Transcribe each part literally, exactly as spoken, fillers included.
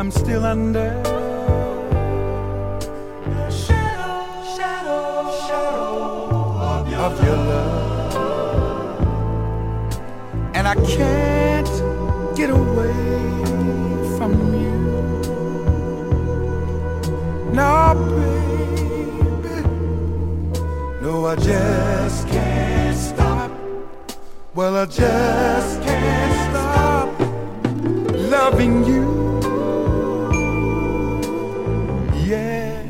I'm still under the shadow, shadow, shadow of your, of your love. And I can't get away from you. No, baby, no, I just can't stop. Well, I just can't stop loving you. Yeah,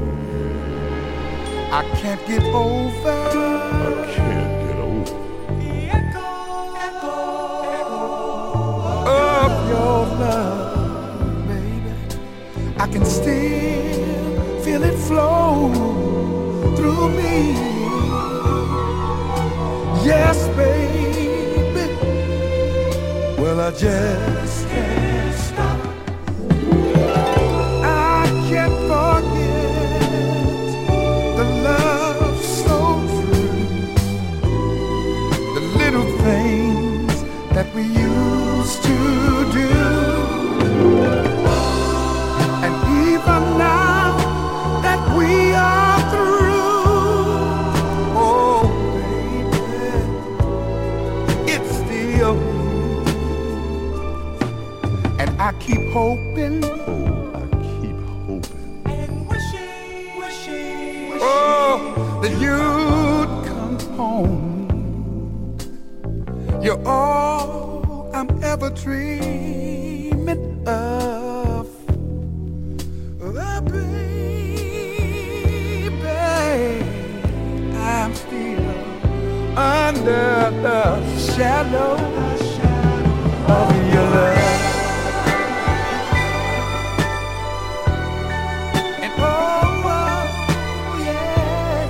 I can't get over. I can't get over the echo, echo, echo of your love, baby. I can still feel it flow through me. Yes, baby. Well, I just can't stop. I can't forget the love so true, the little things that we used to do. And even now that we are through, oh baby, it's still you. And I keep hoping, oh I keep hoping and wishing, wishing, wishing oh, that you'd come home. You're all I'm ever dreaming of. Oh, baby, I'm still under the shadow of your love. And oh, oh, yeah,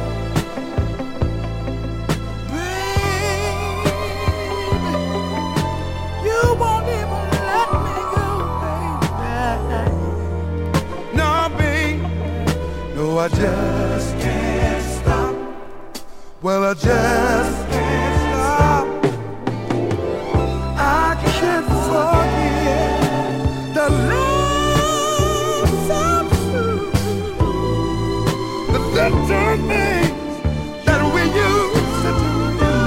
baby, you won't even let me go, baby. No, baby, no, I just can't stop. Well, I just can't stop. I can't forget the love so true, the little things that we used to do.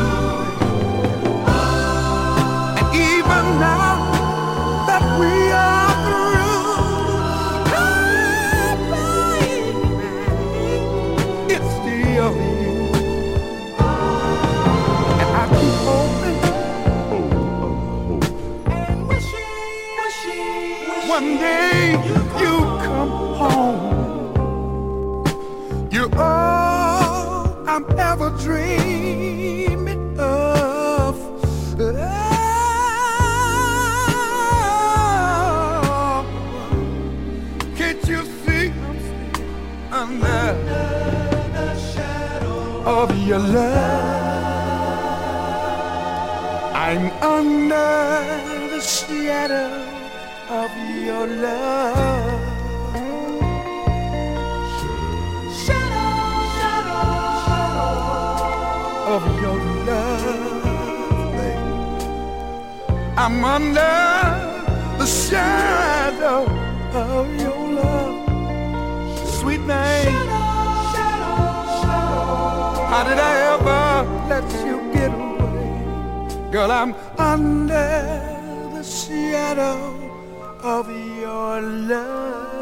And even now that we are through, oh, baby, it's still you. And I keep hoping and wishing, wishing, wishing one day you come home. You're all I'm ever dreaming of. Oh, can't you see I'm still under the shadow of your love? I'm under the shadow of your love. shadow, shadow, shadow Of your love, baby. I'm under the shadow of your love. Sweet name, how did I ever let you get away? Girl, I'm under the shadow of your love.